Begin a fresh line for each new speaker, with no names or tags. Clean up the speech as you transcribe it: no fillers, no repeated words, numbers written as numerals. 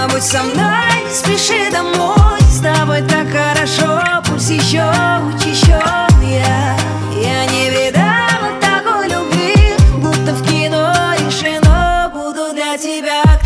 Побудь со мной, не спеши домой. С тобой так хорошо, пусть еще учащенная. Я не видала такой любви, будто в кино решено. Буду для тебя